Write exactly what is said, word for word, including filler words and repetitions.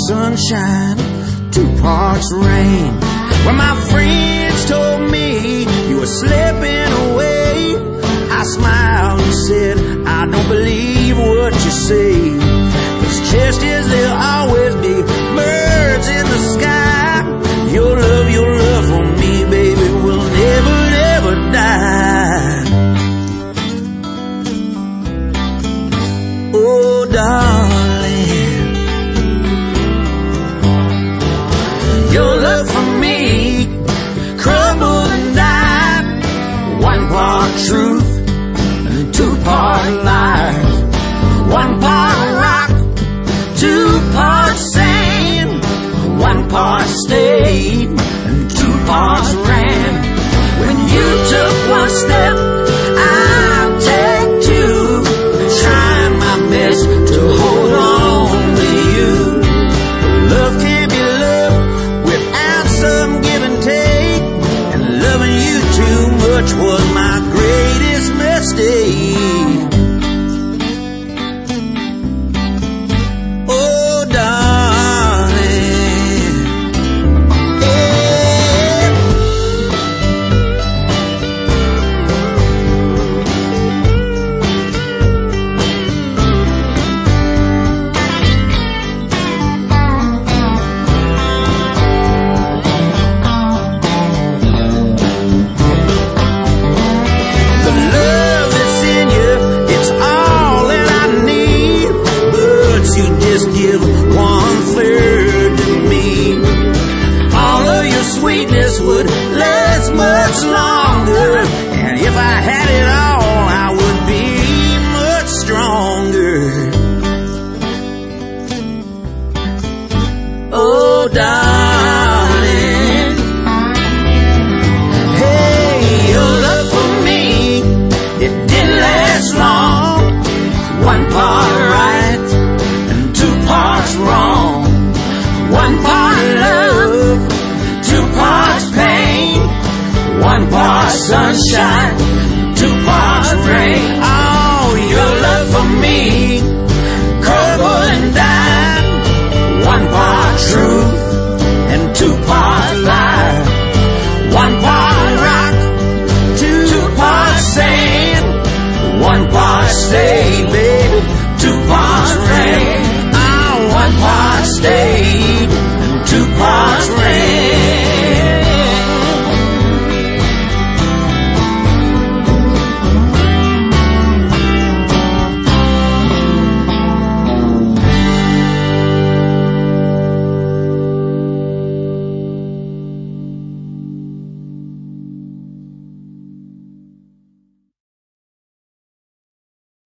sunshine, two parts rain. When my friends told me you were slipping away, I smiled and said, I don't believe what you say. 'Cause just as there'll always be birds in the sky, your love, your love for me, baby, will never, never die. Oh, darling, your love for me crumbled and died. One part truth and two part lies. One part rock, two parts sand. One part stayed and two parts ran. When you took one step, I'll take two, trying my best to hold on to you. Love can't be love without some give and take, and loving you too much was my greatest mistake. Oh, darling, yeah. The love that's in you, it's all that I need, but you just give one third to me. All of your sweetness would last much longer, and if I had it all, I would be much stronger. Oh, darling, hey, your love for me, it didn't last long. One part right and two parts wrong. One part love, two parts pain. One part sunshine, two parts rain. Oh, your love for me crumbled and died. One part truth and two parts lie. One part rock, two, two parts sand. One part stay, baby, two parts rain. Oh, one part stay.